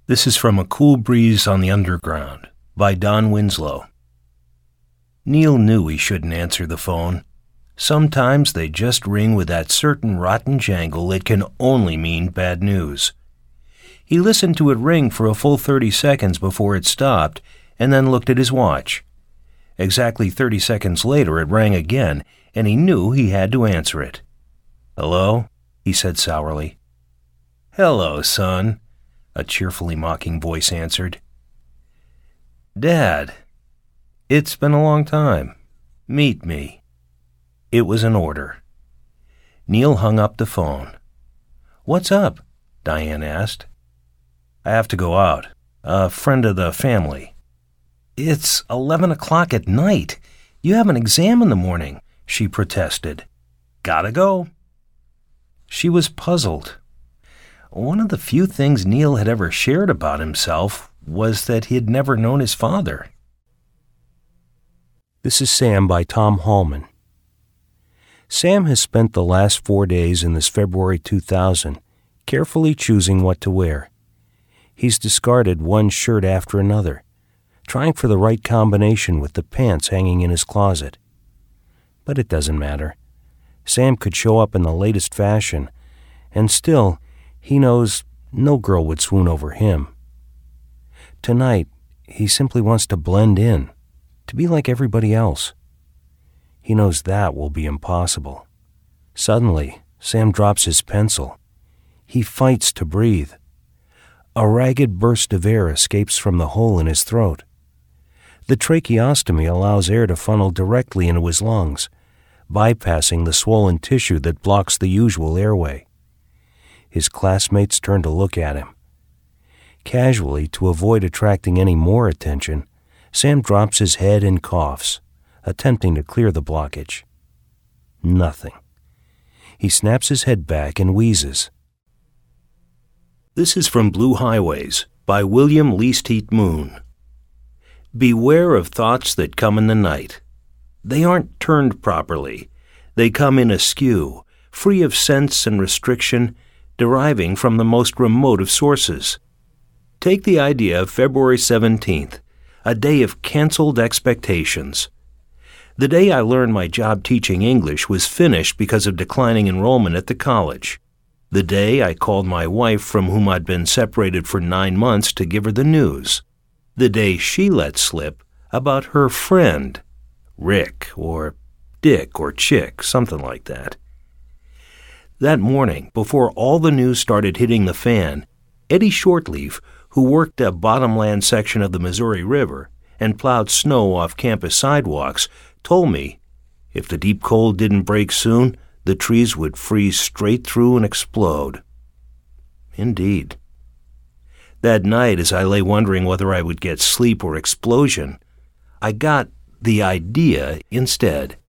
This is from A Cool Breeze on the Underground by Don Winslow. Neil knew he shouldn't answer the phone. Sometimes they just ring with that certain rotten jangle that can only mean bad news. He listened to it ring for a full 30 seconds before it stopped, and then looked at his watch. Exactly 30 seconds later it rang again, and he knew he had to answer it. "Hello?" he said sourly. "Hello, son," a cheerfully mocking voice answered. "Dad, it's been a long time. Meet me." It was an order. Neil hung up the phone. "What's up?" Diane asked. "I have to go out. A friend of the family." "It's 11 o'clock at night. You have an exam in the morning," she protested. "Gotta go." She was puzzled. One of the few things Neil had ever shared about himself was that he had never known his father. This is Sam by Tom Hallman. Sam has spent the last 4 days in this February 2000 carefully choosing what to wear. He's discarded one shirt after another, trying for the right combination with the pants hanging in his closet. But it doesn't matter. Sam could show up in the latest fashion, and still, he knows no girl would swoon over him. Tonight, he simply wants to blend in, to be like everybody else. He knows that will be impossible. Suddenly, Sam drops his pencil. He fights to breathe. A ragged burst of air escapes from the hole in his throat. The tracheostomy allows air to funnel directly into his lungs, bypassing the swollen tissue that blocks the usual airway. His classmates turn to look at him. Casually, to avoid attracting any more attention, Sam drops his head and coughs, attempting to clear the blockage. Nothing. He snaps his head back and wheezes. This is from Blue Highways by William Leasteat Moon. Beware of thoughts that come in the night. They aren't turned properly. They come in askew, free of sense and restriction, deriving from the most remote of sources. Take the idea of February 17th, a day of canceled expectations. The day I learned my job teaching English was finished because of declining enrollment at the college. The day I called my wife, from whom I'd been separated for 9 months, to give her the news. The day she let slip about her friend, Rick or Dick or Chick, something like that. That morning, before all the news started hitting the fan, Eddie Shortleaf, who worked a bottomland section of the Missouri River and plowed snow off campus sidewalks, told me if the deep cold didn't break soon, the trees would freeze straight through and explode. Indeed. That night, as I lay wondering whether I would get sleep or explosion, I got the idea instead.